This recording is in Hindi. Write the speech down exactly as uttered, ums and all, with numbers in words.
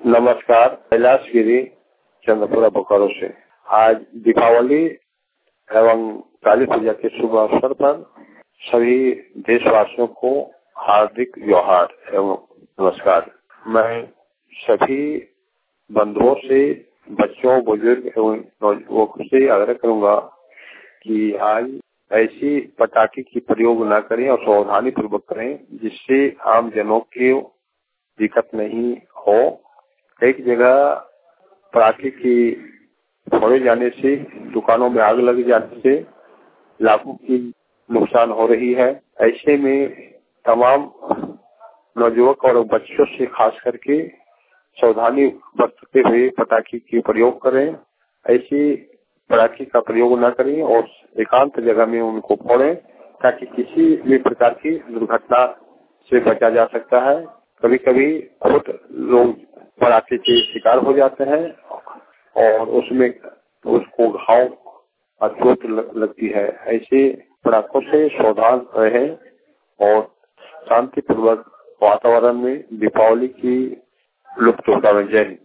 नमस्कार, कैलाश गिरी चंद्रपुरा बोकारो से। आज दीपावली एवं काली पूजा के शुभ अवसर पर सभी देशवासियों को हार्दिक जोहार एवं नमस्कार। मैं सभी बंधुओं से, बच्चों, बुजुर्ग एवं नौजवानों से आग्रह करूंगा कि आज ऐसी पटाखे की प्रयोग न करें और सावधानी पूर्वक करें, जिससे आम जनों की दिक्कत नहीं हो। एक जगह पटाखे की फोड़े जाने से, दुकानों में आग लग जाने से लाखों की नुकसान हो रही है। ऐसे में तमाम नौजवान और बच्चों से खास करके सावधानी बरतते हुए पटाखे की प्रयोग करें। ऐसी पटाखे का प्रयोग न करें और एकांत जगह में उनको फोड़ें, ताकि किसी भी प्रकार की दुर्घटना से बचा जा सकता है। कभी कभी खुद लोग पटाखे के शिकार हो जाते हैं और उसमें उसको घाव और चोट लगती है। ऐसे पटाखों से सावधान रहें और शांतिपूर्वक वातावरण में दीपावली की लुत्फ उठाएं। जय हिंद।